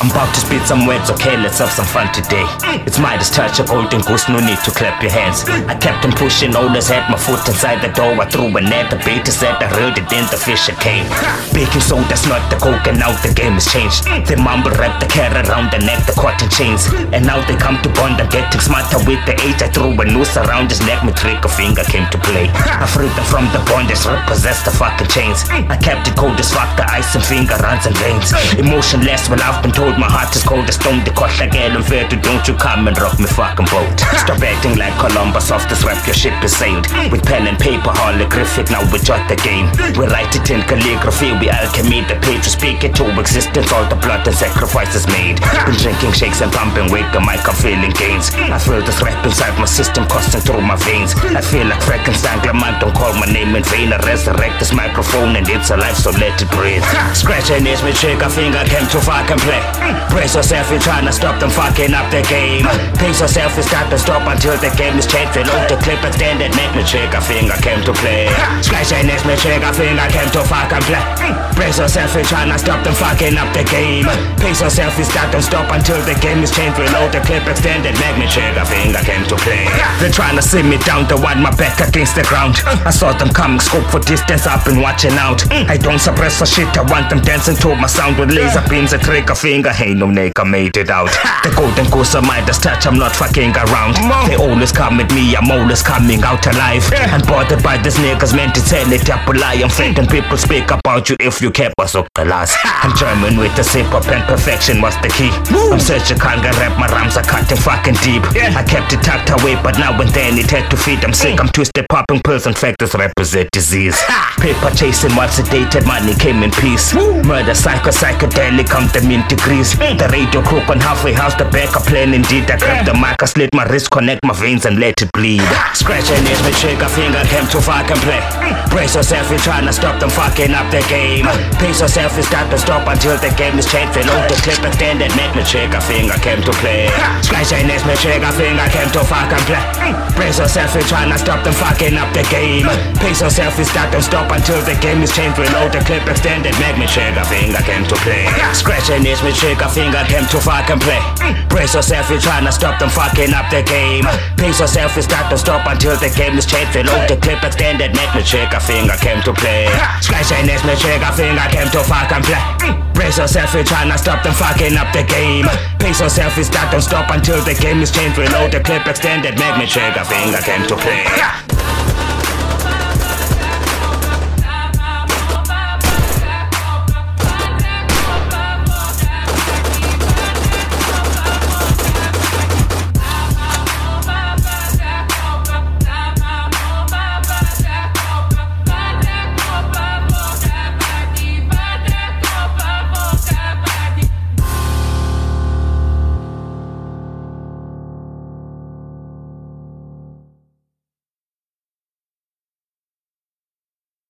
I'm about to spit some words, okay, let's have some fun today. It's Midas touch, a golden goose, no need to clap your hands. I kept on pushing, always had my foot inside the door. I threw a net, the bait is set, I reeled it in, the fish came. Baking soda's not the coke, and now the game has changed. They mumble rap the cat around the neck, the cotton chains. And now they come to bond, I'm getting smarter with the age. I threw a noose around his neck, my trigger finger came to play. I freed them from the bondage, repossessed the fucking chains. I kept it cold as fuck, the ice and finger runs and veins. Emotionless, well I've been told my heart is cold as stone. The cost like Ellen Fair, don't you come and rock me fucking boat. Stop acting like Columbus, off this rap, your ship is sailed. With pen and paper, holographic, now we jot the game. We write it in calligraphy, we alchemy the page. We speak it to existence, all the blood and sacrifices made. Been drinking shakes and pumping weight, the mic, I'm feeling gains. I feel this rap inside my system, coursing through my veins. I feel like Frankenstein, Lamont, don't call my name in vain. I resurrect this microphone and it's alive, so let it breathe. Scratch and itch, me trigger finger came to fucking play. Brace yourself, you're trying to stop them fucking up the game. Pace yourself, you start to stop until the game is changed. Reload the clip, extend it, make me trigger finger came to play. Scratch and itch, me trigger finger came to fucking play. Brace yourself, you're trying to stop them fucking up the game. Pace yourself, you start to stop until the game is changed. Reload the clip, extend it, make me trigger finger came to play. They're trying to sit me down to wind my back against the ground. I saw them coming, scope for distance, I've been watching out. I don't suppress the shit, I want them dancing to my sound with laser beams and trigger finger. Hey, no nigga made it out. The golden goose of Midas touch, I'm not fucking around. They always come with me, I'm always coming out alive. And bothered by these niggas, meant to tell it up a lie. I'm fake and people speak about you if you kept us up the last. I'm German with the zip up and perfection was the key. I'm surgical, I rap, my rhymes are cutting fucking deep. I kept it tucked away, but now and then it had to feed. I'm sick, I'm twisted, popping pills and factors represent disease. Paper chasing while sedated, money came in peace. Murder, psychedelic, count them in degrees. The radio crook on halfway house, the back of plane indeed. I grabbed the mic, I slit my wrist, connect my veins and let it bleed. Scratch and itch, my trigger finger came to fucking play. Brace yourself, you're trying to stop them fucking up the game. Pace yourself, you start to stop until the game is changed. Reload the clip, extend it, make my trigger finger came to play. Scratch and itch, my trigger finger came to fucking play. Brace yourself, you're trying to stop them fucking up the game. Pace yourself, you start to stop until the game is changed. Reload the clip, extend it, make me trigger finger came to play. Scratch and itch, my trigger finger came to fucking play. Brace yourself, you're trying to stop them fucking up the game. Pace yourself, you start to stop until the game is changed. Reload the clip, extend it, make me trigger finger came to play. Scratch and itch, my trigger finger came to fucking play. Brace yourself, you're trying to stop them fucking up the game. Pace yourself, you start to stop until the game is changed. Reload the clip, extend it, make me trigger finger came to play.